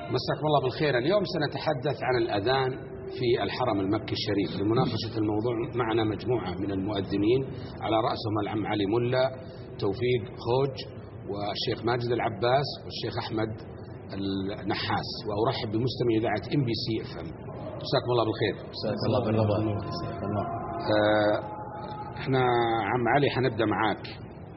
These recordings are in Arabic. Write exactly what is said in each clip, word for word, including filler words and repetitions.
مساكم الله بالخير. اليوم سنتحدث عن الأذان في الحرم المكي الشريف. لمناقشة الموضوع معنا مجموعة من المؤذنين على رأسهم العم علي ملا، توفيق خوج، والشيخ ماجد العباس، والشيخ أحمد النحاس. وأرحب بمستمعي إذاعة إم بي سي إف إم. مساكم الله بالخير. مساك الله بالرضا. آه احنا عم علي حنبدأ معاك.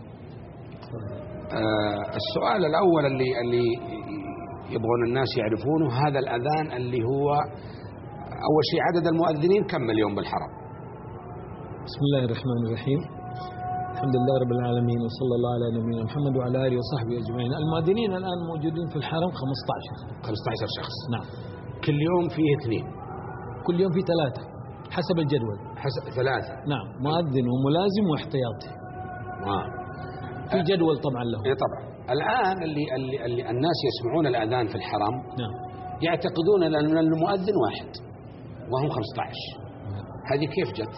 آه السؤال الأول اللي اللي يبغون الناس يعرفونه، هذا الأذان اللي هو أول شيء عدد المؤذنين كم اليوم بالحرم؟ بسم الله الرحمن الرحيم. الحمد لله رب العالمين، وصلى الله على نبينا محمد وعلى آله وصحبه أجمعين. المؤذنين الآن موجودين في الحرم خمسة عشر خمسة عشر شخص. نعم. كل يوم فيه اثنين؟ كل يوم فيه ثلاثة حسب الجدول. حسب ثلاثة. نعم، مؤذن وملازم واحتياطي. آه. في جدول طبعا له. إيه طبعا. الآن اللي, اللي, اللي الناس يسمعون الأذان في الحرم نعم يعتقدون أن المؤذن واحد وهم خمسة عشر. هذه كيف جت؟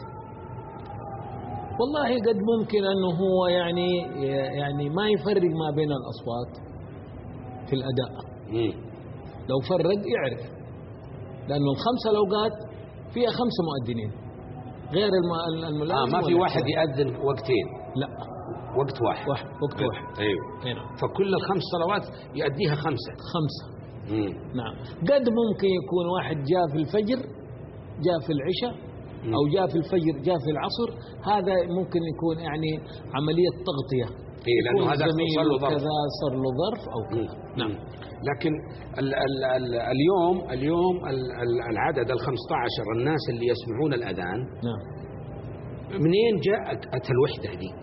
والله قد ممكن أنه هو يعني يعني ما يفرق ما بين الأصوات في الأداء. مم. لو فرق يعرف، لأنه الخمسة الأوقات فيها خمسة مؤذنين غير الملازم. آه ما في واحد يأذن وقتين؟ لا، وقت واحد. واحد وقت واحد. أيوه. هنا. فكل الخمس صلوات يؤديها خمسة. خمسة. مم. نعم. قد ممكن يكون واحد جاء في الفجر، جاء في العشاء، أو جاء في الفجر، جاء في العصر. هذا ممكن يكون يعني عملية تغطية. إيه، لأنه هذا صار له ظرف. كذا صار له ظرف أو كذا. نعم. لكن ال ال ال اليوم اليوم ال ال العدد الخمسة عشر الناس اللي يسمعون الأذان. نعم. منين جاءت الوحدة دي؟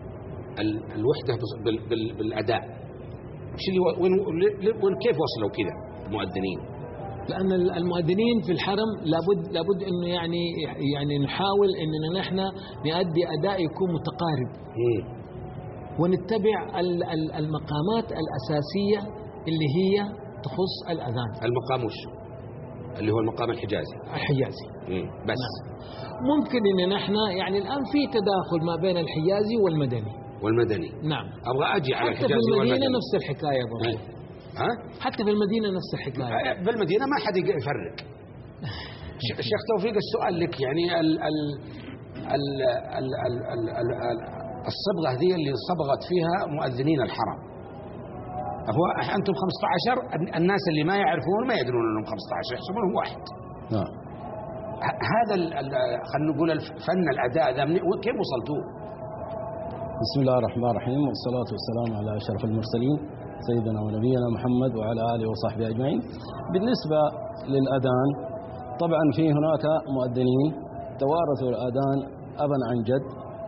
الوحدة بال بال بالأداء. إيش اللي وين وين كيف وصلوا كذا المؤذنين؟ لأن المؤذنين في الحرم لابد لابد إنه يعني يعني نحاول إننا نحن نؤدي أداء يكون متقارب. مم. ونتبع المقامات الأساسية اللي هي تخص الأذان. المقام وش؟ اللي هو المقام الحجازي. الحجازي. مم. بس. نعم. ممكن إن نحن يعني الآن في تداخل ما بين الحجازي والمدني. والمدني. نعم. أبغى أجي على الحجازي والمدني. حتى في المدينة والمدني. نفس الحكاية برضه. ها؟ حتى في المدينة نفس الحكاية. بالمدينة ما حد يفرق. الشيخ توفيق السؤال لك، يعني ال ال ال ال ال ال ال ال الصبغة ذي اللي صبغت فيها مؤذنين الحرم، هو أنتم خمسة عشر، الناس اللي ما يعرفون ما يدرون أنهم خمسة عشر يحسبونهم واحد. نعم. هذا خلينا نقول فن الأداء ذا كيف وصلتوه؟ بسم الله الرحمن الرحيم، والصلاة والسلام على أشرف المرسلين سيدنا ونبينا محمد وعلى آله وصحبه أجمعين. بالنسبة للأذان طبعا في هناك مؤذنين توارثوا الأذان أبا عن جد،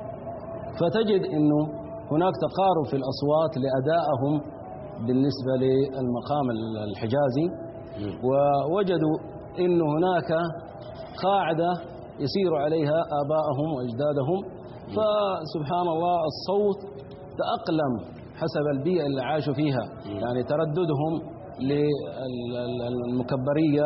فتجد أنه هناك تقارب في الأصوات لأدائهم بالنسبة للمقام الحجازي، ووجدوا أن هناك قاعدة يسير عليها آبائهم وأجدادهم، فسبحان الله الصوت تأقلم حسب البيئة اللي عاشوا فيها. يعني ترددهم للمكبرية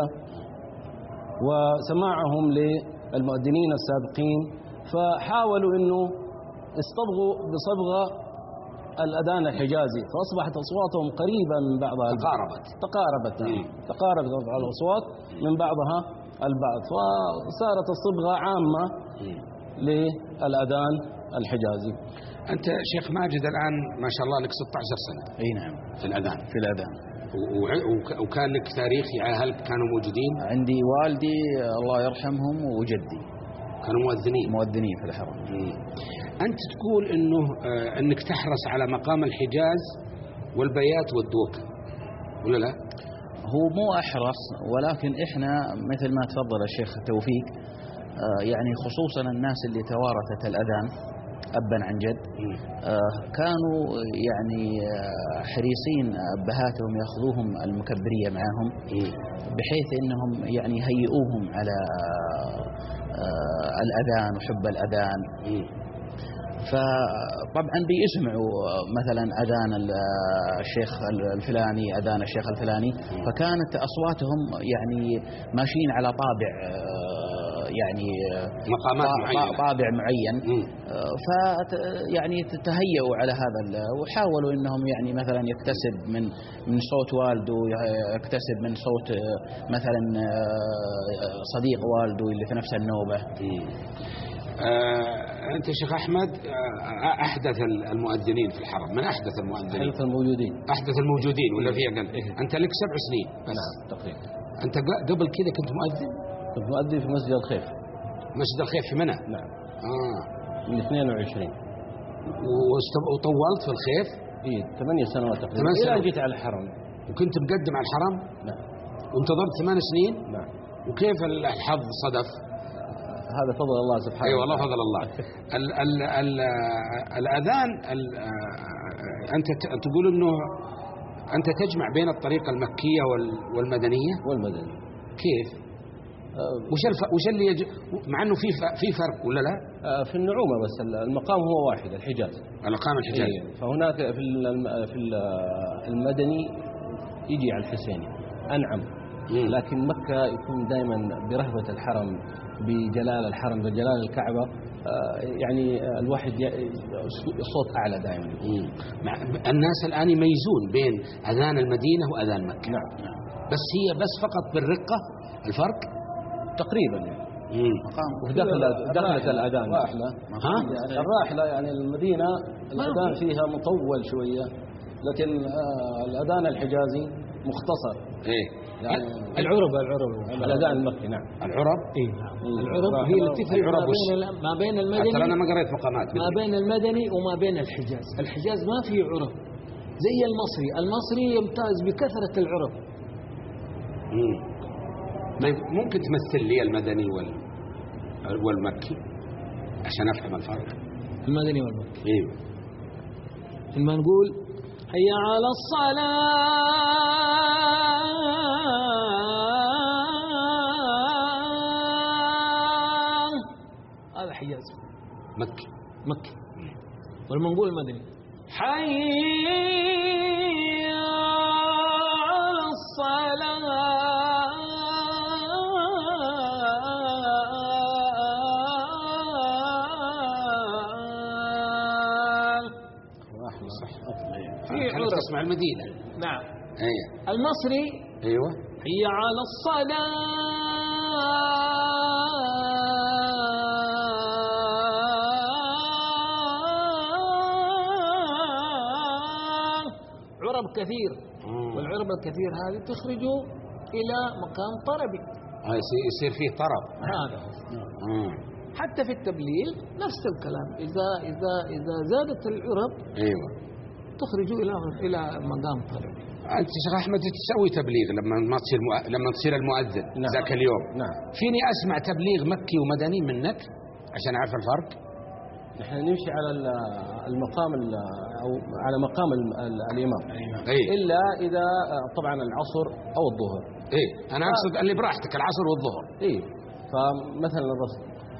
وسماعهم للمؤذنين السابقين، فحاولوا أنه يصطبغوا بصبغة الأذان الحجازي، فأصبحت أصواتهم قريبة من بعضها. تقاربت تقاربت نعم. تقاربت الأصوات من بعضها البعض، فصارت الصبغة عامة للأذان الحجازي. أنت شيخ ماجد الآن ما شاء الله لك ستة عشر سنة. أي نعم. في الأذان. في الأذان. وكان لك تاريخ، يعني هل كانوا موجودين؟ عندي والدي الله يرحمهم وجدي كانوا مؤذنين. مؤذنين في الحرم. أنت تقول إنه آه إنك تحرص على مقام الحجاز والبيات والدوكة، ولا لا؟ هو مو أحرص، ولكن إحنا مثل ما تفضل الشيخ توفيق، آه يعني خصوصا الناس اللي توارثت الأذان أبا عن جد، آه كانوا يعني آه حريصين أبهاتهم يأخذوهم المكبرية معهم، بحيث أنهم يعني يهيئوهم على آه الأذان وحب الأذان. فطبعا بيسمعوا مثلا أذان الشيخ الفلاني، أذان الشيخ الفلاني، فكانت أصواتهم يعني ماشيين على طابع يعني مقامات معينة، طابع معين، ف يعني تهيئوا على هذا وحاولوا انهم يعني مثلا يكتسب من من صوت والده، يكتسب من صوت مثلا صديق والده اللي في نفس النوبة. آه أنت شيخ أحمد آه أحدث المؤذنين في الحرم، من أحدث المؤذنين؟ أحدث الموجودين. أحدث الموجودين ولا في أقل؟ أنت لك سبع سنين بس. نعم تقريبا. أنت قبل كذا كنت مؤذن؟ كنت مؤذن في مسجد الخيف. مسجد الخيف في منى؟ نعم. آه. من اثنين وعشرين. وطولت في الخيف؟ إيه ثمانية سنوات تقريبا. إلى جيت على الحرم. وكنت مقدم على الحرم؟ نعم. وانتظرت ثمان سنين؟ نعم. وكيف الحظ صدف؟ هذا فضل الله سبحانه. أي أيوة والله فضل الله. ال ال ال الأذان ال أنت تقول إنه أنت تجمع بين الطريقة المكية والمدنية والمدنية. كيف؟ أه وش الف وش اللي يج... مع إنه في في فرق ولا لا؟ أه في النعومة بس المقام هو واحد، الحجاز. المقام الحجاز. إيه. فهناك في في المدني يجي على الحسيني أنعم. مم. لكن مكة يكون دائما برهبة الحرم، بجلال الحرم، بجلال الكعبة، يعني الواحد صوت أعلى دائما. الناس الآن يميزون بين أذان المدينة وأذان مكة. نعم. بس هي بس فقط بالرقة الفرق تقريبا. ودخل دخلت الأذان الراحلة. ها؟ الراحلة يعني المدينة الأذان فيها مطول شوية، لكن الأذان الحجازي مختصر. إيه. يعني العرب العرب الأذان المكي. نعم. العرب. إيه نعم. العرب هي اللي تفرق ما بين ما بين المدني. ترى أنا ما قريت مقامات. ما بين المدني وما بين الحجاز. الحجاز ما فيه عرب زي المصري. المصري يمتاز بكثرة العرب. امم ممكن تمثل لي المدني وال والمكي عشان أفهم الفرق؟ المدني والمكي. ايوه. لما نقول هيا على الصلاة هذا حجاز. مكي. مكي. ولما نقول المدني حي على الصلاة كانت تسمع المدينة. نعم. ايوه. المصري ايوه هي على الصلاة عرب كثير. مم. والعرب الكثير هذه تخرجوا إلى مقام طربي. آه يصير فيه طرب. هذا. مم. حتى في التبليغ نفس الكلام، إذا إذا إذا زادت العرب ايوه تخرجوا إلى إلى مقام طربي. أنت شيخ أحمد تسوي تبليغ لما ما تصير مؤ... لما تصير المؤذن. نعم. ذاك اليوم. نعم. فيني أسمع تبليغ مكي ومدني منك عشان أعرف الفرق. نحن نمشي على المقام أو على مقام الإمام. أيه. إلا إذا طبعا العصر أو الظهر. إيه أنا أقصد ف... اللي براحتك العصر والظهر. إيه فمثلا الرسل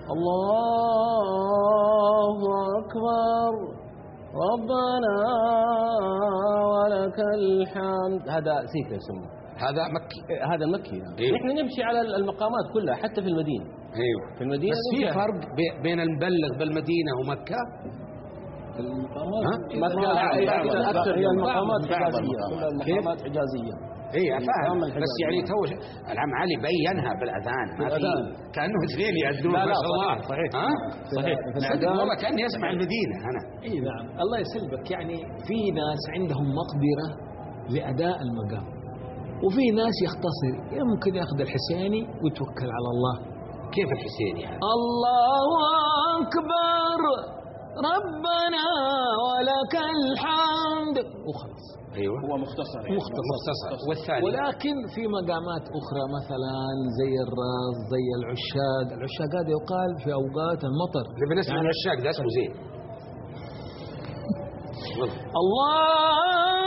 الله أكبر ربنا ولك الحمد، هذا سيف يسمى، هذا مكي. هذا مكي. أيوه. نحن نمشي على المقامات كلها حتى في المدينة. ايوه في المدينة. بس في فرق بين المبلغ بالمدينة ومكة. المقامات أكثر هي المقامات حجازية. كلها المقامات حجازية. ايه افهم بس يعني تو العم علي بينها بالاذان ما في كانه اثنين يأذنون ما شاء الله. صحيح. ها صحيح. والله كاني اسمع المدينه انا. اي نعم الله يسلمك. يعني في ناس عندهم مقدره لاداء المقام، وفي ناس يختصر يمكن ياخذ الحسيني ويتوكل على الله. كيف الحسيني يعني؟ الله اكبر ربنا ولك الحمد وخلاص. ايوه هو مختصر. يعني. مختصر. مختصر. والثاني ولكن في مقامات اخرى مثلا زي الراس زي العشاق. العشاق هذا يقال في اوقات المطر. اللي بنسمع يعني العشاق ده اسمه زين. الله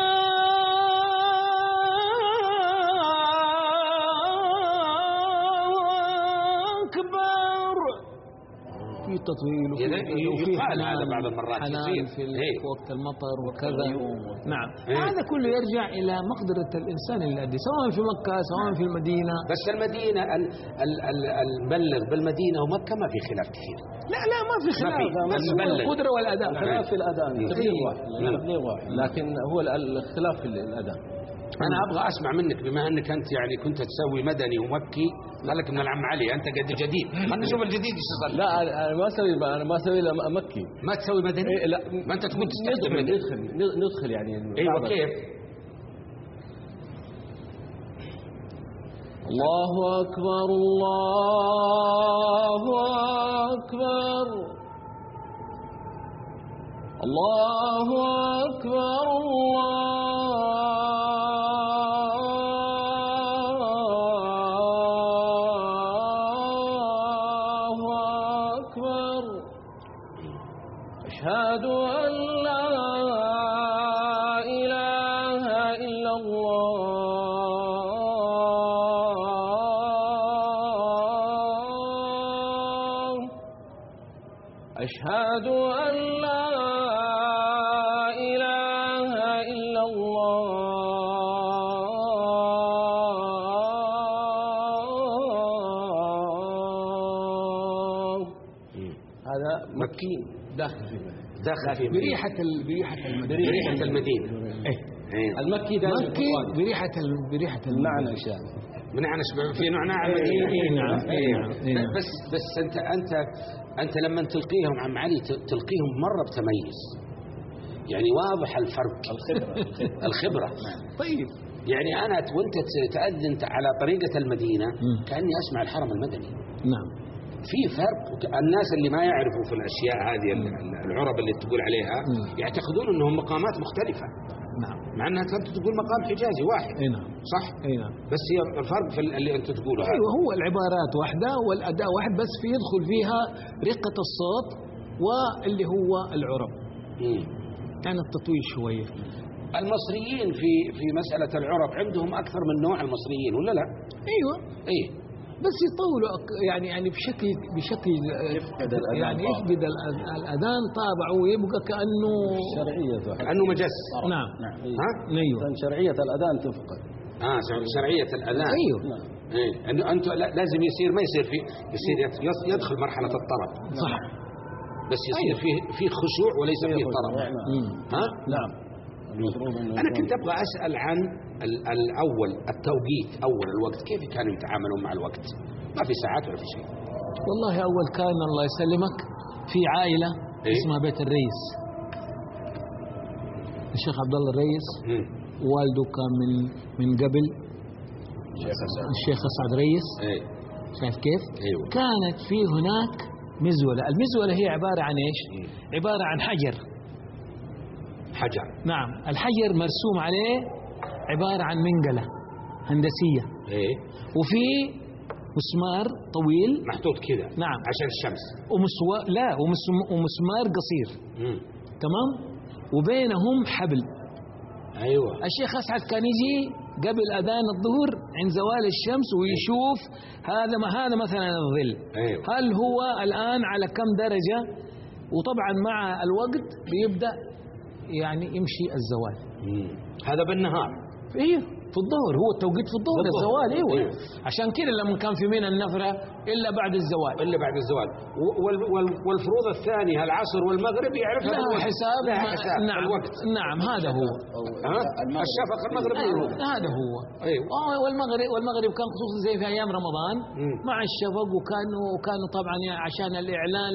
أكبر في تطويل وفي, وفي يقال حنان هذا بعض المرات حنان يصير في, إيه؟ في وقت المطر وكذا. نعم. إيه؟ هذا كله يرجع إلى مقدرة الإنسان اللي يؤدي، سواء في مكة سواء في المدينة. بس المدينة ال- ال- ال- المبلغ بالمدينة ومكة ما في خلاف كثير. لا لا ما في خلاف، في. بس هو المبلغ. القدرة والأداء. الخلاف في الأذان تبليغ إيه. واحد نعم. تبليغ واحد، لكن هو ال- الاختلاف في الأذان. أنا أبغى أسمع منك، بما أنك أنت يعني كنت تسوي مدني ومكي، قالك من العم علي أنت قد جديد، خلنا نشوف الجديد إيش يصير. لا أنا ما أسوي أنا ما أسوي إلا مكي. ما تسوي مدني؟ إيه لا ما أنت تقول تستخدم ندخل مدني. ندخل ندخل يعني. أيوة بعض- كيف؟ الله أكبر الله أكبر الله أكبر الله أكبر أشهد أن لا إله إلا الله أشهد أن لا إله إلا الله. هذا مكي داخل في المدينة. داخل في بريحة ال... بريحة المدينة. بريحة المدينة. إيه. إيه. المكي داخل مكي بريحة ال... بريحة المعنى المدينة. إشارة. من نعنش في نعناع إيه المدينة. إيه نعم إيه نعم إيه نعم. بس بس أنت أنت أنت لما تلقيهم عم علي ت- تلقيهم مرة بتميز، يعني واضح الفرق. الخبرة الخبرة. طيب. يعني أنا وأنت ت- تأذن على طريقة المدينة مم. كأني أسمع الحرم المدني. نعم. في فرق. الناس اللي ما يعرفوا في الأشياء هذه ال- ال- العرب اللي تقول عليها مم. يعتقدون أنهم مقامات مختلفة، نعم. مع أنها أنت تقول مقام حجازي واحد. إيه نعم. صح؟ إيه نعم. بس هي الفرق في ال- اللي أنت تقوله هذا. أيوة، هو العبارات واحدة والأداء واحد، بس في يدخل فيها رقة الصوت واللي هو العرب، مم. يعني التطويل شوية. المصريين في في مسألة العرب عندهم أكثر من نوع المصريين ولا لا؟ أيوة. إيه. بس يطولوا أك- يعني يعني بشكل بشكل يفقد الأذان يعني طابع. يفقد الأذ- الأذان طابعه ويبقى كأنه شرعية كأنه مجس. نعم. نعم. ها؟ أيوة. إذن شرعية الأذان تفقد. آه شر- شرعية الأذان. أيوة. نعم. إيه. أنه أنت لا- لازم يصير ما يصير فيه يصير يت- يص- يدخل مرحلة الطرب، صح. بس يصير أيوة. فيه فيه خشوع وليس فيه طرب. نعم. مم. ها؟ نعم. المفروض أنه أنا يكون- كنت أبغى أسأل عن ال- الأول التوقيت، أول الوقت كيف كانوا يتعاملون مع الوقت؟ ما في ساعات ولا في شيء. والله أول كان الله يسلمك في عائلة إيه؟ اسمها بيت الرئيس، الشيخ عبد الله الرئيس مم. والده كان من من قبل الشيخ أسعد رئيس. إيه. شايف كيف؟ أيوة. كانت في هناك مزولة، المزولة هي عبارة عن إيش؟ مم. عبارة عن حجر. حجر. نعم، الحجر مرسوم عليه عبارة عن منقلة هندسية، إيه. وفي مسمار طويل. محطوط كذا. نعم. عشان الشمس. ومسوا لا ومسم... ومسمار قصير. مم. تمام. وبينهم حبل. أيوة. الشيخ أسعد كان يجي قبل أذان الظهر عند زوال الشمس ويشوف هذا ما هذا مثلا الظل، أيوة. هل هو الآن على كم درجة، وطبعا مع الوقت بيبدأ يعني يمشي الزوال. مم. هذا بالنهار. ايه في الظهر، هو التوقيت في الظهر بالظهر. الزوال. ايوه. أيوة. عشان كده لما كان في منى النفرة إلا بعد الزوال. إلا بعد الزوال. و- وال- وال- والفروض الثانية العصر والمغرب يعرفها لها بالوقت. حساب. لها حساب. نعم. الوقت. نعم هذا هو. ها؟ الشفق المغرب. أيوة. هذا هو. أيوة. آه، والمغرب والمغرب كان خصوصا زي في ايام رمضان مم. مع الشفق، وكانوا وكانوا طبعا يعني عشان الاعلان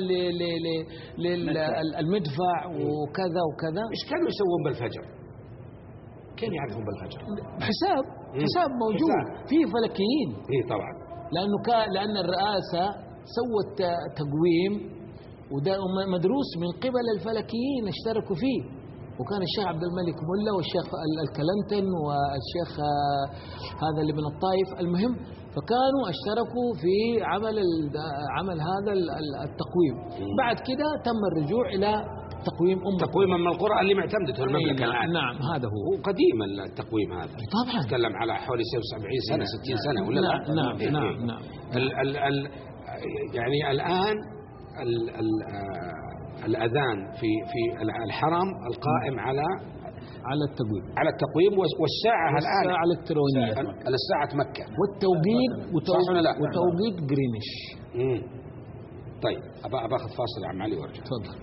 للمدفع وكذا وكذا. إيش كانوا يسوون بالفجر؟ كيف يعرفون بالفجر؟ حساب مم. حساب موجود حساب. في فلكيين، إيه طبعا. لانه كان لان الرئاسه سوت تقويم وده مدروس من قبل الفلكيين اشتركوا فيه، وكان الشيخ عبد الملك ملا والشيخ ال- الكلنتن والشيخ آه، هذا اللي من الطائف، المهم فكانوا اشتركوا في عمل ال- عمل هذا ال- ال- التقويم. مم. بعد كده تم الرجوع الى تقويم أم تقويما من القرى اللي معتمدته المملكة نعم, الآن. نعم هذا هو. وقديم التقويم هذا. طبعا. نتكلم على حوالي سبعين سنة ستين سنة ولا نعم لا؟ نعم إيه. نعم نعم ال ال ال يعني الآن ال ال الأذان في في الحرم القائم على على التقويم على التقويم، والساعة الآن الساعة الإلكترونية على ساعة مكة، والتوقيت وتوقيت, وتوقيت جرينش. مم. طيب أبا أبا أخذ فاصل يا عم علي وارجع. تفضل.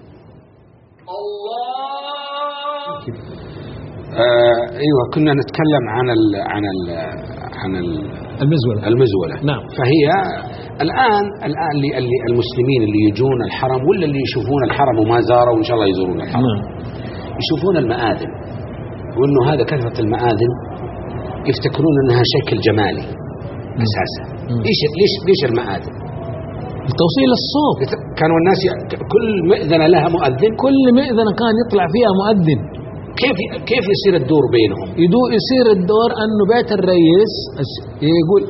الله. آه أيوة، كنا نتكلم عن ال عن ال عن ال المزولة. المزولة. نعم. فهي الآن الآن اللي المسلمين اللي يجون الحرم ولا اللي يشوفون الحرم وما زاروا وإن شاء الله يزورون الحرم. نعم. يشوفون المآذن، وإنه هذا كثرة المآذن يفتكرون أنها شكل جمالي أساسا. ليش ليش ليش المآذن؟ توصيل الصوت. كانوا الناس ي... كل مئذنة لها مؤذن، كل مئذنة كان يطلع فيها مؤذن. كيف كيف يصير الدور بينهم؟ يدو يصير الدور أنه بيت الرئيس يقول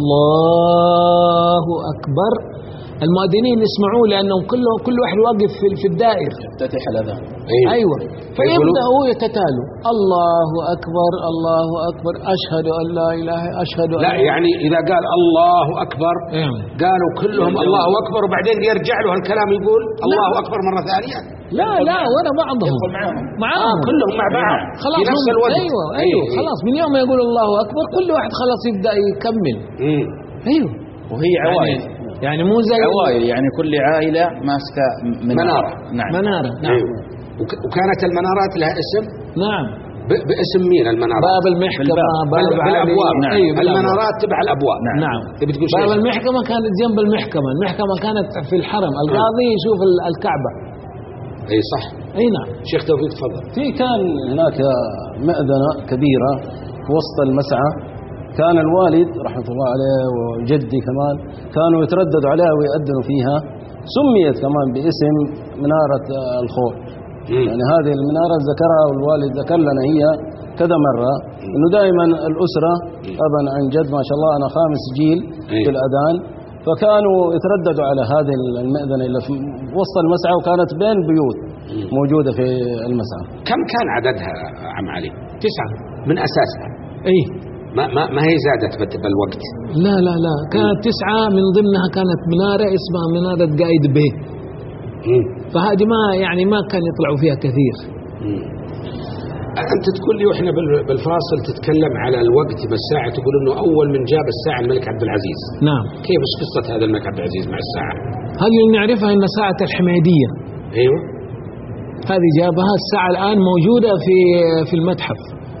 الله أكبر، المؤذنين يسمعوه لأنهم كلهم كل واحد واقف في في الدائر تفتتح الأذان. أيوة, أيوة. فيبدأوا يتتالوا الله أكبر الله أكبر أشهد أن لا إله أشهد أن لا يعني إذا قال الله أكبر أيوة. قالوا كلهم الله أكبر وبعدين يرجع له الكلام يقول الله لا. أكبر مرة ثانية. لا لا ولا بعضهم معهم معهم آه كلهم مع بعض خلاص في نفس الوقت. أيوة أيوة أيوة. خلاص من يوم ما يقول الله أكبر كل واحد خلاص يبدأ يكمل. مم. أيوة. وهي عوائل يعني, يعني مو زي عوائل، يعني كل عائلة ماسكة منارة. نعم. منارة. نعم. أيوة. وكانت المنارات لها اسم. نعم. باسم مين المنارات؟ باب المحكمة، باب الأبواب. نعم. أيوة. المنارات تبع الأبواب. نعم, نعم. بتقول باب المحكمة كانت جنب المحكمة، المحكمة كانت في الحرم، القاضي يشوف الكعبة. أي صح. أي نعم. شيخ توفيق تفضل. في كان هناك مأذنة كبيرة في وسط المسعى، كان الوالد رحمة الله عليه وجدي كمان كانوا يترددوا عليها ويأذنوا فيها، سميت كمان باسم منارة الخوف. يعني هذه المنارة ذكرها والوالد ذكر لنا هي كذا مرة، إنه دائما الأسرة أبا عن جد ما شاء الله أنا خامس جيل في الأذان، فكانوا يترددوا على هذه المأذنة اللي في وسط المسعى، وكانت بين بيوت موجودة في المسعى. كم كان عددها عم علي؟ تسعة من أساسها. إيه ما ما ما هي زادت بالوقت. لا لا لا كانت تسعة، من ضمنها كانت منارة اسمها منارة قايد بيه، فهذه ما يعني ما كان يطلعوا فيها كثير. مم. أنت تقول لي وإحنا بالفاصل تتكلم على الوقت بالساعة، تقول إنه أول من جاب الساعة الملك عبد العزيز. نعم. كيف إيش قصة هذا الملك عبد العزيز مع الساعة؟ هذه اللي نعرفها إن ساعة الحميدية. أيوة. هذه جابها، الساعة الآن موجودة في في المتحف.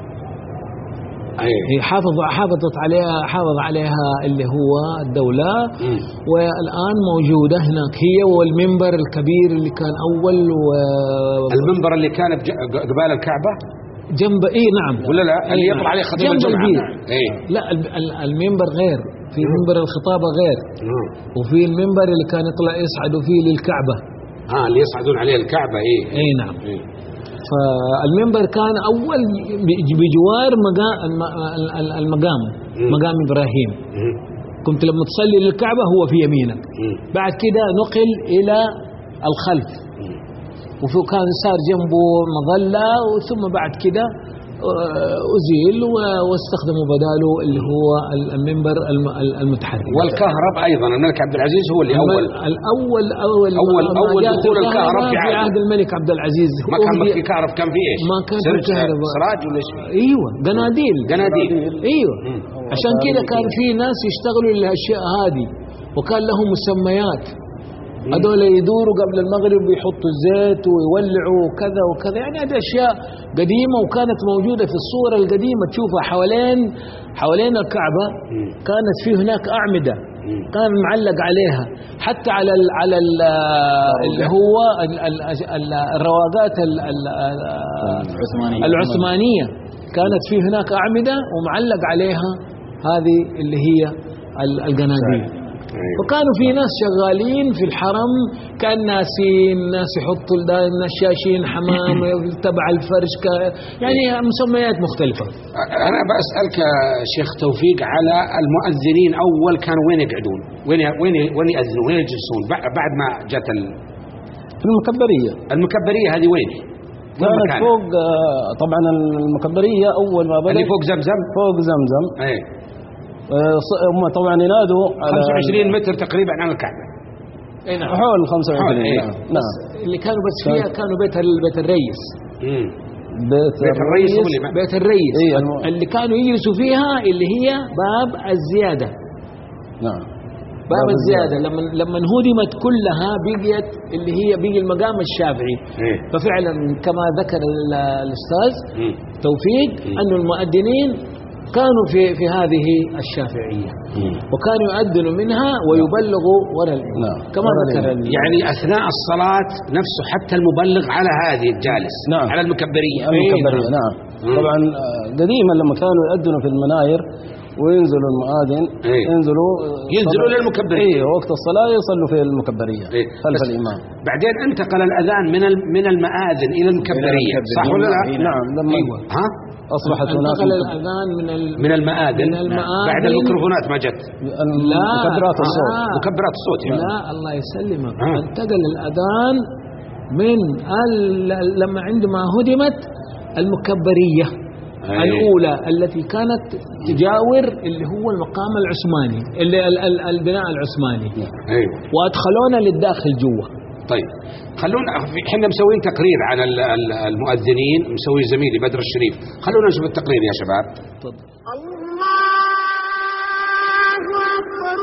أيوة. هي حافظ حافظت عليها حافظ عليها اللي هو الدولة. م. والآن موجودة هناك هي، والمنبر الكبير اللي كان أول و... المنبر اللي كان قبال الكعبة جنب إيه نعم ولا لا اللي يطلع عليه خطيب الجمعة. إيه. لا المنبر غير، في منبر الخطابة غير. م. وفي المنبر اللي كان يطلع يصعدوا فيه للكعبة. آه اللي يصعدون عليه الكعبة. إيه إيه نعم. إيه. فالمنبر كان أول بجوار المقام، مقام إبراهيم. كنت لما تصلي للكعبة هو في يمينك، بعد كده نقل إلى الخلف، وكان صار جنبه مظلة، وثم بعد كده أزيل واستخدموا بداله اللي هو المنبر المتحرك. والكهرب أيضا الملك عبد العزيز هو اللي أول الأول أول أول أول دخول الكهرب في عهد الملك عبد العزيز. ما كان في كهرب، كان في إيش؟ ما كان في كهرب، سراج ولا إيش؟ أيوة قناديل. قناديل أيوة. عشان كده كان في ناس يشتغلوا للأشياء هذه، وكان لهم مسميات. هذول يدوروا قبل المغرب ويحطوا الزيت ويولعوا وكذا وكذا، يعني هذه أشياء قديمة وكانت موجودة في الصورة القديمة تشوفها حوالين حوالين الكعبة. كانت في هناك أعمدة كان معلق عليها، حتى على ال على ال اللي هو الرواقات العثمانية كانت في هناك أعمدة ومعلق عليها هذه اللي هي القناديل. وكانوا في ناس شغالين في الحرم كان ناسين، ناس يحطوا النشاشين حمام تبع الفرش، يعني مسميات مختلفة. أنا بسألك شيخ توفيق على المؤذنين أول كانوا وين يقعدون؟ وين وين وين يأذنون؟ وين يجلسون بعد ما جت ال... في المكبرية. المكبرية هذه وين؟ كانت فوق طبعا المكبرية أول ما بدأ اللي فوق زمزم. فوق زمزم. أيه. هم طبعا ينادوا على خمسة وعشرين متر تقريبا عن الكعبة. اي نعم حول خمسة وعشرين. إيه. نعم. بس اللي كانوا بس فيها كانوا بيت بيت الرئيس. مم. بيت, بيت الرئيس هو اللي بيت الرئيس إيه الم... اللي كانوا يجلسوا فيها اللي هي باب الزيادة. نعم. باب الزيادة لما لما هدمت كلها بقيت اللي هي بقي المقام الشافعي. إيه. ففعلا كما ذكر الأستاذ مم. توفيق مم. أن المؤذنين كانوا في في هذه الشافعية مم. وكانوا يؤذنوا منها ويبلغوا وراء الإمام نعم. كما ذكر ال- يعني أثناء الصلاة نفسه حتى المبلغ على هذه الجالس. نعم. على المكبرية. المكبرية. نعم. مم. طبعا آه، قديما لما كانوا يؤذنوا في المناير وينزلوا المؤذن إيه. ينزلوا ينزلوا للمكبرية. اي وقت الصلاة يصلوا في المكبرية إيه. خلف بس الإمام. بعدين انتقل الأذان من ال- من المآذن إلى المكبرية، صح ولا لا؟ نعم. لما أيوة. ها؟ أصبحت هناك انتقل الأذان من ال... من المآذن من المآذن بعد الميكروفونات ما جت. مكبرات الصوت. آه. مكبرات الصوت يعني. لا الله يسلمك آه. انتقل الأذان من ال... لما عندما هدمت المكبرية أي. الأولى التي كانت تجاور اللي هو المقام العثماني اللي ال... ال... البناء العثماني ايوه. وأدخلونا للداخل جوا. طيب خلونا احنا مسوين تقرير عن ال- ال- المؤذنين، مسوي زميلي بدر الشريف، خلونا نشوف التقرير يا شباب. تفضل. الله أكبر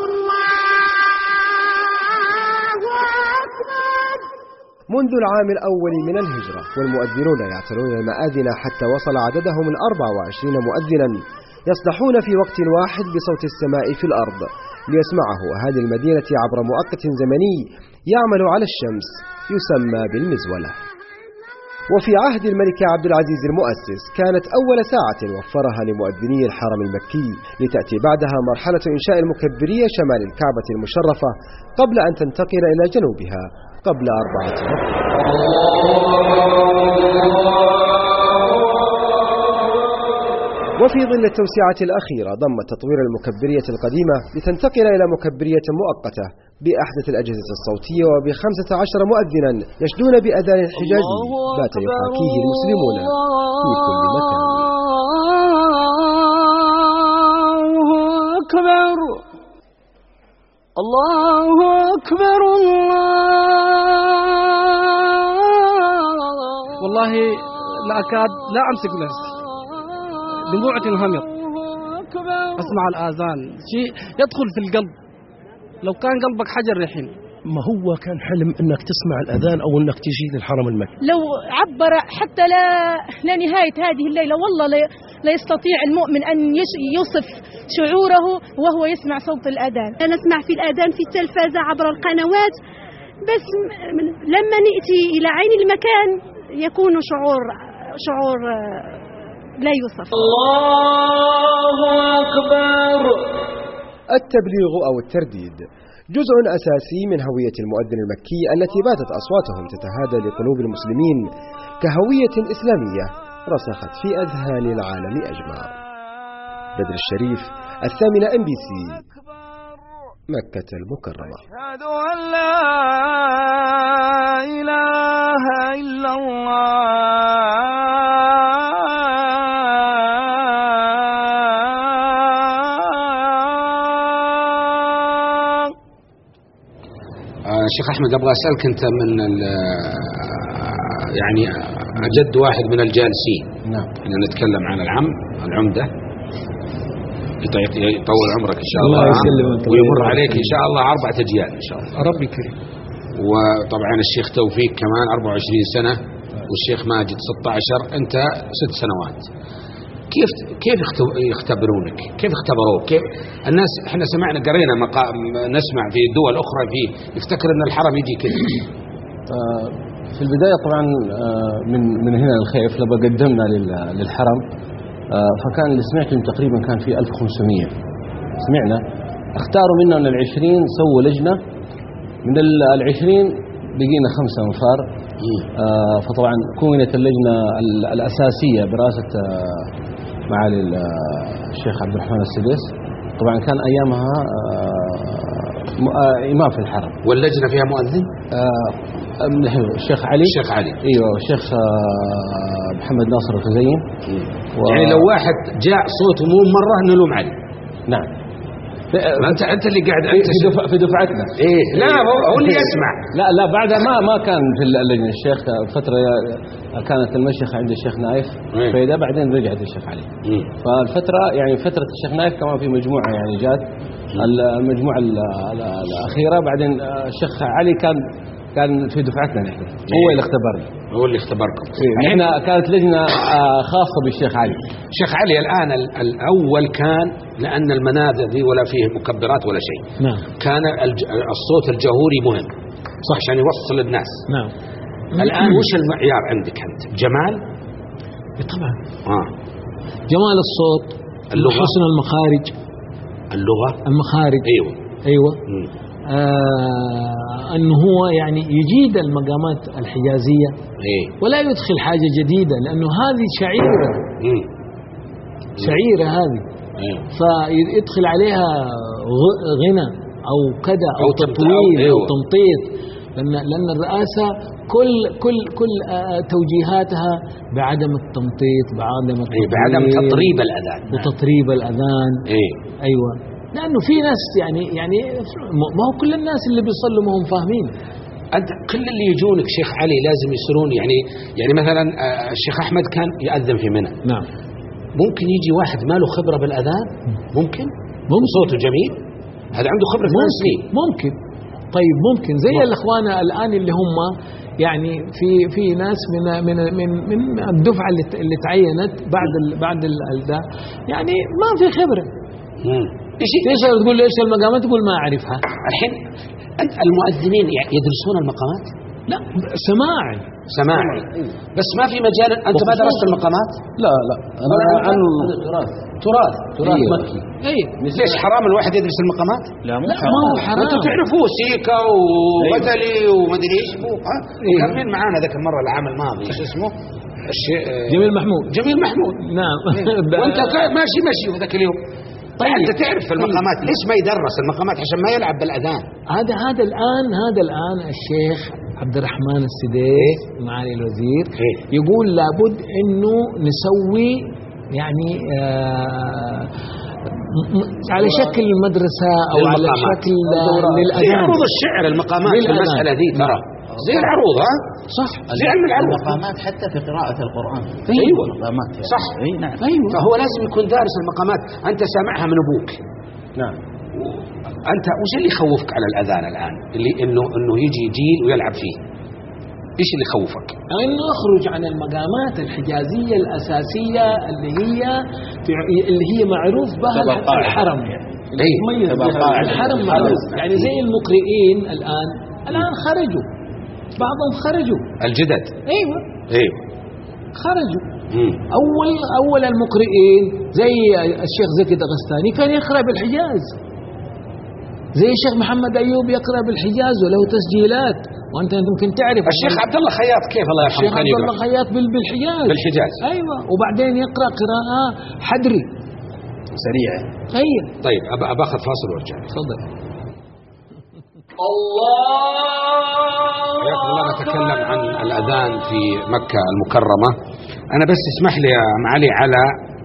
الله أكبر. منذ العام الأول من الهجرة والمؤذنون يعتلون المآذن حتى وصل عددهم الأربع وعشرين مؤذنا يصدحون في وقت واحد بصوت السماء في الأرض ليسمعه أهالي المدينة عبر مؤقت زمني يعمل على الشمس يسمى بالمزولة. وفي عهد الملك عبد العزيز المؤسس كانت أول ساعة وفرها لمؤذني الحرم المكي، لتأتي بعدها مرحلة إنشاء المكبرية شمال الكعبة المشرفة قبل أن تنتقل إلى جنوبها قبل أربعة أشهر. وفي ظل التوسعة الأخيرة ضم تطوير المكبرية القديمة لتنتقل إلى مكبرية مؤقتة بأحدث الأجهزة الصوتية وبخمسة عشر مؤذنا يشدون بأذان حجازي بات يحاكيه المسلمون في كل مكان. الله أكبر الله. والله لا أكاد لا أمسك نفسي، دموعتي انهمر أسمع الآذان، شيء يدخل في القلب، لو كان قلبك حجر الحين. ما هو كان حلم انك تسمع الاذان او انك تجي للحرم المكي. لو عبر حتى لا لنهاية هذه الليلة والله لا يستطيع المؤمن أن يوصف شعوره وهو يسمع صوت الأذان. أنا أسمع في الأذان في التلفزة عبر القنوات، بس لما نأتي إلى عين المكان يكون شعور شعور لا يوصف. الله أكبر. التبليغ أو الترديد جزء أساسي من هوية المؤذن المكي التي باتت أصواتهم تتهادى لقلوب المسلمين كهوية إسلامية رسخت في أذهان العالم أجمع. بدر الشريف، الثامنة إم بي سي، مكة المكرمة. أشهد أن لا إله إلا الله. شيخ أحمد أبغى أسألك أنت من يعني جد واحد من الجالسين. نعم. إحنا نتكلم عن العم العمدة، يطول عمرك إن شاء الله, الله ويمر عليك إن شاء الله أربعة أجيال إن شاء الله. ربي كريم. وطبعا الشيخ توفيق كمان أربعة وعشرين سنة، والشيخ ماجد ستة عشر، أنت ست سنوات. كيف كيف يختبرونك؟ كيف اختبروك؟ كيف الناس؟ احنا سمعنا قرينا مقام نسمع في دول اخرى في يفتكر ان الحرم يجي كذا. في البدايه طبعا من من هنا الخيف لما قدمنا للحرم، فكان اللي سمعت تقريبا كان في ألف وخمسمية. سمعنا اختاروا منا من العشرين، سووا لجنه من العشرين بقينا خمسة انفار. فطبعا كونت اللجنه الاساسيه برئاسه معالي الشيخ عبد الرحمن السديس، طبعا كان ايامها امام في الحرم. واللجنه فيها مؤذن؟ الشيخ علي. الشيخ علي ايوه، والشيخ محمد ناصر الخزين. و... يعني لو واحد جاء صوته مو مره نلوم عليه. نعم. ما انت انت اللي قاعد في, في, دفع في دفعتنا. ايه لا هو, هو اللي يسمع. لا لا بعدها ما ما كان في اللجنه الشيخ فتره كانت المشيخه عند الشيخ نايف فإذا بعدين رجعت الشيخ علي. مم. فالفتره يعني فتره الشيخ نايف كمان في مجموعه يعني جات المجموعه الاخيره بعدين الشيخ علي كان كان في دفعتنا نحن هو اللي اختبرنا هو اللي اختبركم. نحن كانت لجنه خاصه بالشيخ علي. الشيخ علي الان الاول كان لان المنابر ذي ولا فيه مكبرات ولا شيء. نعم. كان الصوت الجهوري مهم صح عشان يوصل الناس. نعم. الان وش المعيار عندك انت؟ جمال؟ طبعا. اه جمال الصوت، اللغة، حسن المخارج، اللغه، المخارج. ايوه ايوه. آه انه هو يعني يجيد المقامات الحجازيه إيه؟ ولا يدخل حاجه جديده لانه هذه شعيره مم. شعيره هذه. إيه؟ فيدخل عليها غنى او كذا او, أو تطويل أو, أو تمطيط لان لان الرئاسه كل كل كل توجيهاتها بعدم التمطيط بعدم إيه؟ بعدم تطريب الاذان وتطريب الاذان. إيه؟ ايوه لانه في ناس يعني يعني ما هو كل الناس اللي بيصلوا ما هم فاهمين. انت كل اللي يجونك شيخ علي لازم يصيرون يعني يعني مثلا الشيخ احمد كان يأذن في منى. نعم. ممكن يجي واحد ما له خبره بالاذان ممكن ممكن صوته جميل هذا عنده خبره ثمان سنين ممكن. طيب ممكن زي ممكن. الاخوان الان اللي هم يعني في في ناس من من من من الدفعه اللي اللي تعينت بعد ال بعد ال يعني ما في خبره. امم ايش تقول له ايش المقامات تقول ما اعرفها. الحين انت المؤذنين يدرسون المقامات؟ لا سماعي سماعي بس ما في مجال. انت ما درست المقامات؟ لا لا انا عن تراث تراث تراث أيوة. مكي. اي ليش حرام الواحد يدرس المقامات؟ لا مو حرام. ما هو حرام. انتم تعرفوه سيكا وغزلي ومدري ايش ها كان مين معانا ذاك المره العام الماضي ايش اسمه؟ الشيء جميل محمود. جميل محمود نعم. وانت ماشي ماشي ذاك اليوم. طيب انت تعرف المقامات ليش ما يدرس المقامات عشان ما يلعب بالاذان؟ هذا هذا الان هذا الان الشيخ عبد الرحمن السديس معالي الوزير إيه؟ يقول لابد انه نسوي يعني آه على شكل مدرسه او على شكل للاذان عروض الشعر المقامات في المساله دي ترى زي العروض ها صح زي علم العروض المقامات حتى في قراءة القرآن. ايوه المقامات يعني. صح اي نعم. ايوه فهو لازم يكون دارس المقامات. انت سامعها من ابوك. نعم. انت وش اللي يخوفك على الاذان الان اللي انه انه يجي جيل ويلعب فيه؟ ايش اللي يخوفك؟ انه يخرج عن المقامات الحجازيه الاساسيه اللي هي اللي هي معروف بها الحرم. اي الحرم معروف يعني زي المقرئين الان الان خرجوا بعضهم خرجوا الجدد. ايوه ايوه خرجوا. مم. اول اول المقرئين زي الشيخ زكي دغستاني كان يقرا بالحجاز زي الشيخ محمد ايوب يقرا بالحجاز وله تسجيلات وانت ممكن تعرف. الشيخ عبد الله خياط كيف الله يرحمه الشيخ عبد الله خياط بالحجاز بالحجاز ايوه وبعدين يقرا قراءه حدري سريعه. طيب طيب ابى اخذ فاصل وارجع. تفضل. الله الله نتكلم عن الأذان في مكة المكرمة. أنا بس اسمح لي يا معالي على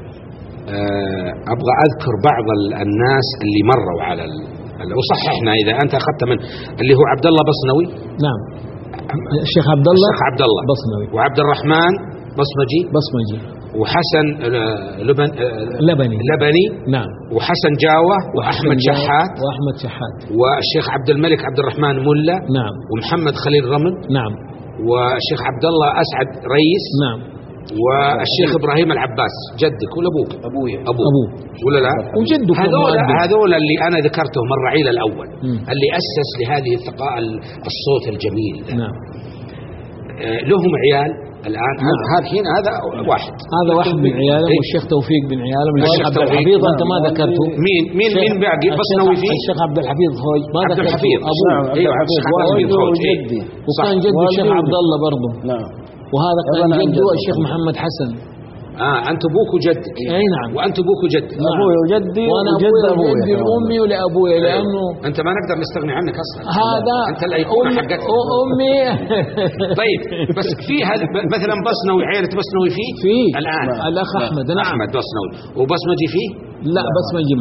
أبغى أذكر بعض الناس اللي مروا على وصححنا إذا أنت أخذت من اللي هو عبد الله بصنوي. نعم الشيخ عبد الله الشيخ عبد الله بصنوي وعبد الرحمن بصمجي بصمجي وحسن لبن لبني لبني نعم وحسن جاوة وأحمد شحات وأحمد شحات والشيخ عبد الملك عبد الرحمن ملا نعم ومحمد خليل رمل نعم والشيخ عبد الله أسعد رئيس نعم والشيخ إبراهيم العباس جدك ولا أبوك؟ أبوي أبوه أبوه ولا لا؟ وجده هذول هذول اللي أنا ذكرتهم الرعيل الأول م. اللي أسس لهذه الثقافة الصوت الجميل ده. نعم لهم عيال الآن. نعم. هذا هنا هذا واحد هذا واحد من عيالهم إيه؟ والشيخ توفيق بن عيالهم الشيخ عبد الحفيظ أنت ما ذكرته. مين مين مين باقي بصنوي فيه؟ الشيخ عبد الحفيظ خوي ما عبد الحفيظ أبوه أيوه عبد الحفيظ وجدي وكان جده الشيخ عبد الله برضه. نعم وهذا كان جده الشيخ محمد حسن. اه انت ابوك وجدك. اي نعم وانت ابوك وجدك. نعم. ابوي وجدي وانا وجد ابوي وجدي لامي ولابويا لانه انت ما نقدر نستغني عنك اصلا. هذا انت الايقونه حقتك امي. طيب بس في هذا مثلا بصنوي عيله بصنوي فيه؟ في الان الاخ احمد. نعم احمد بصنوي وبصمجي فيه؟ لا بصمجي ما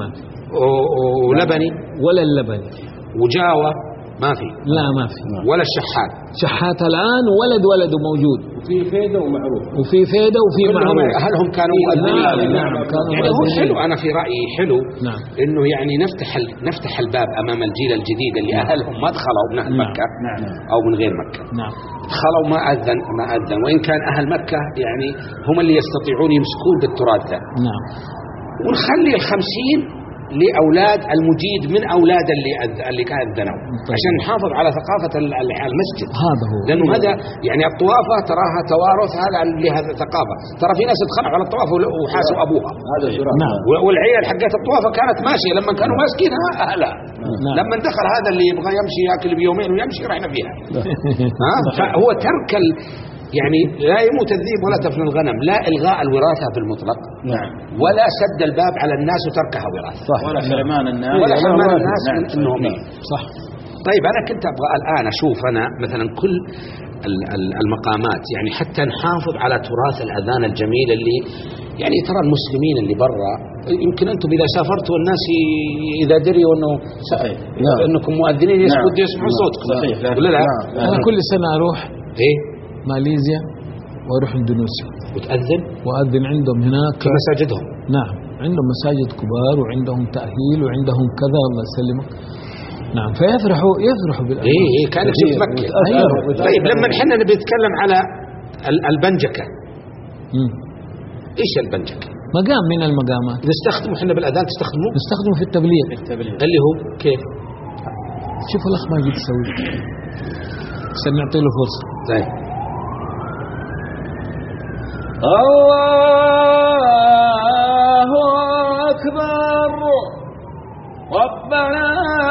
ولبني ولا اللبني وجاوة ما في، لا ما في، ولا الشحات. شحات الآن ولد ولده موجود، وفي فيدة ومعروف، وفي فيدة وفي معروف. أهلهم كانوا مؤذنين. نعم كانوا يعني هو مؤذنين. حلو، أنا في رأيي حلو. نعم. إنه يعني نفتح نفتح الباب أمام الجيل الجديد اللي أهلهم ما دخلوا من أهل نعم. مكة نعم. أو من غير مكة. نعم. دخلوا ما أذن ما أذن، وإن كان أهل مكة يعني هم اللي يستطيعون يمسكون بالتراث ده. نعم. ونخلي الخمسين لأولاد المجيد من أولاد اللي أذ... اللي كان أذنوا، عشان نحافظ على ثقافة المسجد. هذا هو. لأنه هذا يعني الطوافة تراها توارث، هذا لهذا ثقافة. ترى في ناس اتخانقوا على الطواف وحاسوا أبوها. هذا نعم. والعيال حقت الطوافة كانت ماشية لما كانوا ماسكينها أهلها. نعم. لما دخل هذا اللي يبغى يمشي ياكل بيومين ويمشي رحنا فيها. ها؟ فهو ترك ال... يعني لا يموت الذئب ولا تفنى الغنم، لا إلغاء الوراثة بالمطلق. نعم. ولا سد الباب على الناس وتركها وراثة. صح. ولا حرمان الناس ولا حرمان الناس نعم. من انهم. صح. طيب انا كنت ابغى الان اشوف انا مثلا كل المقامات، يعني حتى نحافظ على تراث الاذان الجميل اللي يعني ترى المسلمين اللي برا، يمكن انتم اذا سافرتوا الناس اذا دريوا انه صحيح. نعم. انكم مؤذنين يسكتوا نعم. يسمعوا صوتكم. صحيح. ولا لا؟ نعم. أنا كل سنة أروح ايه ماليزيا وأروح إندونيسيا وتأذن وأذن عندهم هناك في مساجدهم. نعم عندهم مساجد كبار وعندهم تأهيل وعندهم كذا، الله يسلمك. نعم فيفرحوا يفرحوا بالأذان. ايه ايه كانك شفت مكة. أيوة. طيب لما نحن نبي نتكلم على البنجكة، مم. ايش البنجكة؟ مقام من المقامات نستخدمه احنا بالاذان، تستخدموه؟ نستخدمه في التبليغ. اللي هو كيف؟ شوفوا الأخ ما قد يسوي، سنعطي له فرصة. طيب الله أكبر ربنا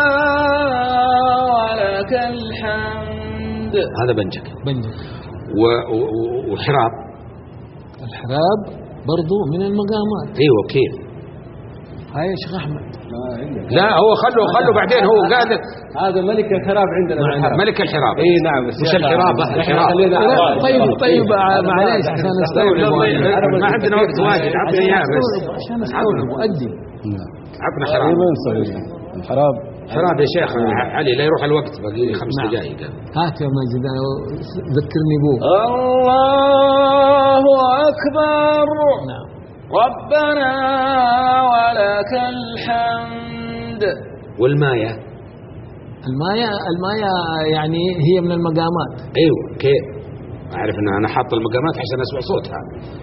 ولك الحمد. هذا بنجك. بنجك. وحراب. الحراب برضو من المقامات. ايوه كيف؟ هاي يا شيخ احمد. لا هو خلوا خلوا بعدين هو قادر. هذا ملك الحراب عندنا. نعم. ملك الحراب. اي نعم. مش الحراب الحراب. طيب طيب معليش عشان نستوعب. ما عندنا وقت واجد، عطنا اياه بس عشان نستوعب مؤدي. عطنا حراب. الحراب حراب يا شيخ علي لا يروح الوقت، باقي لي خمس دقائق. هات يا ماجد ذكرني بوه. الله أكبر. نعم. ربنا ولك الحمد. والماية. الماية الماية يعني هي من المقامات. ايوه كيف؟ اعرف ان انا حاط المقامات عشان اسمع صوتها.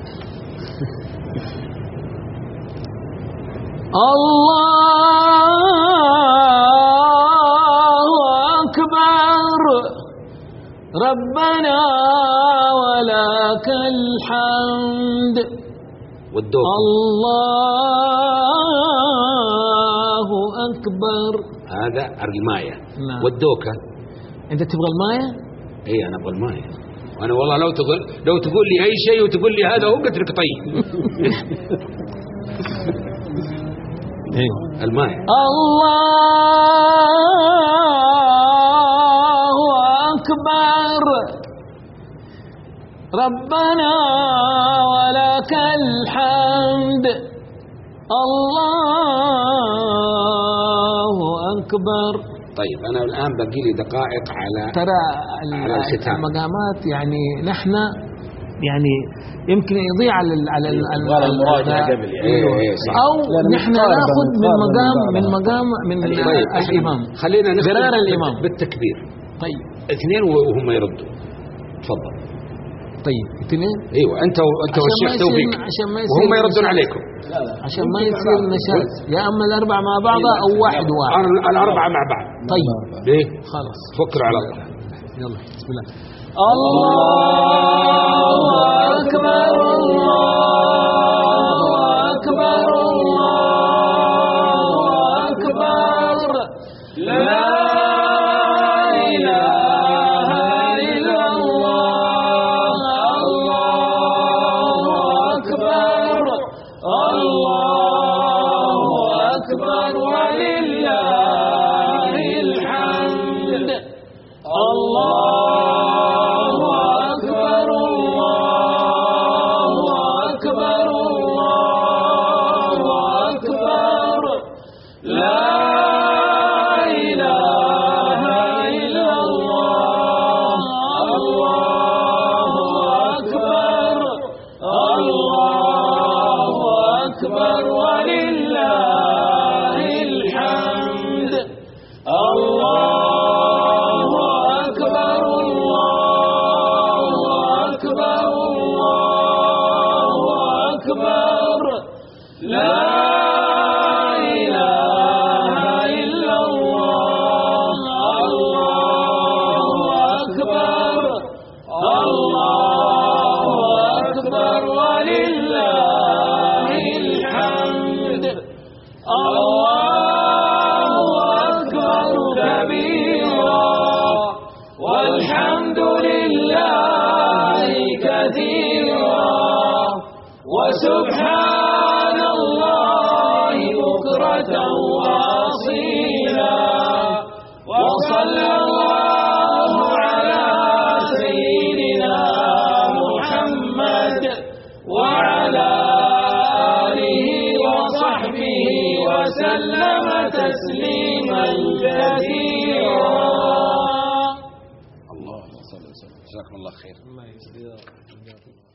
الله أكبر ربنا ولك الحمد. والدوق. الله أكبر. هذا الماية. نعم. والدوكة. أنت تبغى الماية؟ اي انا ابغى الماية. وانا والله لو تقول لو تقول لي اي شيء وتقول لي هذا هو قلت لك طيب. ايوه الماية. الله أكبر ربنا ولك الحمد. الله أكبر. طيب أنا الآن باقي لي دقائق على ترى على الختام. المقامات يعني نحن يعني يمكن يضيع على على المراجعة قبل يعني. إيه إيه صح. أو نحن ناخذ من مقام من مقام من طيب الإمام. خلينا قرار الإمام بالتكبير. طيب اثنين وهم يردوا. تفضل. طيب اثنين. ايوه انت وانت والشيخ توفيق وهم يردون عليكم. لا لا عشان ما يصير نشاز، يا اما الاربعه مع بعض او واحد واحد. الاربعه مع بعض. طيب ليه؟ خلاص فكروا على الله. يلا بسم الله. الله اكبر الله اكبر الله اكبر. لا لا إله إلا الله الله أكبر الله أكبر ولله الحمد الله أكبر الله أكبر الله أكبر لا إله إلا الله الله أكبر الله أكبر ولله الحمد الله أكبر كبيرا والحمد لله كثيرا وسبحان الله بكرة وأصيلا وصلى الله على سيدنا محمد وعلى آله وصحبه وسلم تسليما كثيرا. اللهم صل وسلم. جزاكم الله خير.